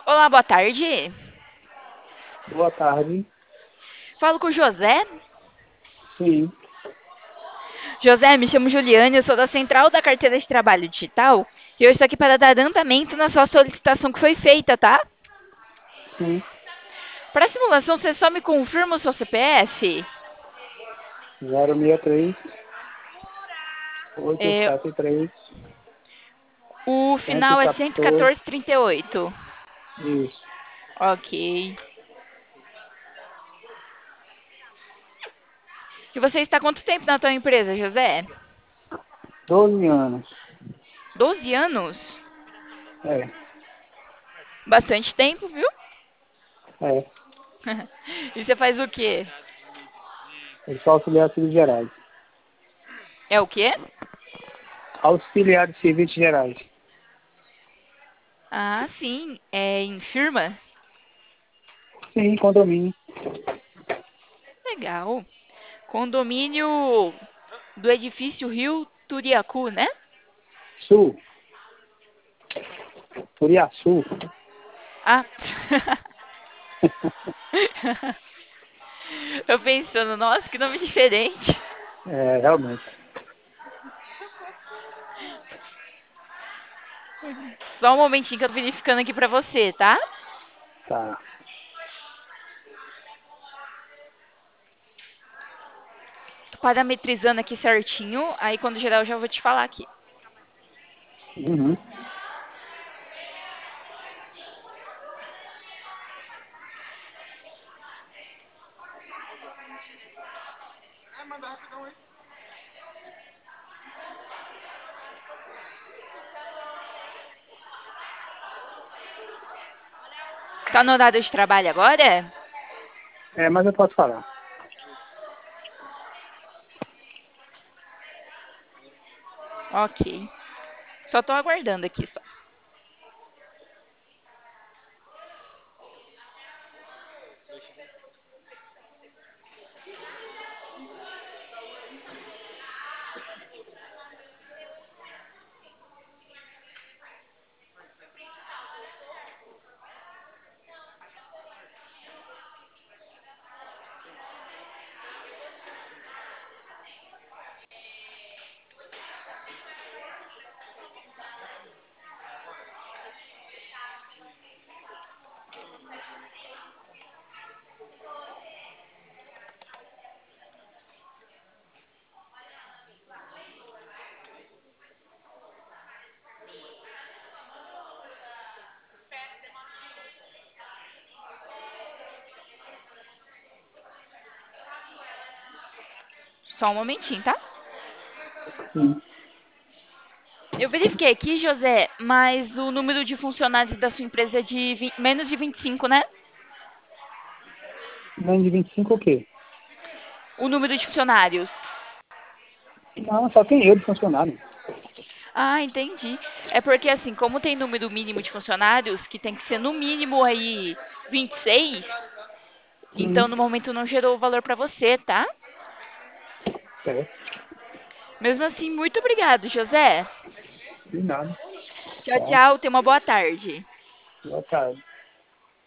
Olá, boa tarde. Boa tarde. Falo com o José. Sim, José, me chamo Juliane, eu sou da Central da Carteira de Trabalho Digital e eu estou aqui para dar andamento na sua solicitação que foi feita, tá? sim. Para a simulação, você só me confirma o seu CPF? 063 É, 873 o final é 114. 114,38. Isso. Ok. E você está há quanto tempo na tua empresa, José? 12 anos. 12 anos? É, Bastante tempo, viu? é. E você faz o quê? Eu sou auxiliar de serviços gerais. É o quê? Auxiliar de serviços gerais. Ah, sim, é em firma? Sim, condomínio. Legal. Condomínio do edifício Rio Turiacu, né? Sul. Turiaçu. Ah. Eu pensando, nossa, que nome diferente. É, realmente. Só um momentinho que eu tô verificando aqui pra você, tá? Tá. Tô parametrizando aqui certinho, aí quando geral eu já vou te falar aqui. Uhum. Tá no horário de trabalho agora? É, mas eu posso falar. Ok. Só tô aguardando aqui só. Só um momentinho, tá? Sim. Eu verifiquei aqui, José, mas o número de funcionários da sua empresa é de menos de 25, né? Menos de 25 o quê? O número de funcionários. Não, só tem eu de funcionário. Ah, entendi. É porque assim, como tem número mínimo de funcionários, que tem que ser no mínimo aí 26, Uhum. então no momento não gerou o valor para você, tá? É, Mesmo assim, muito obrigado, José. de nada. Tchau, Tá. tchau. Tenha uma boa tarde. Boa tarde.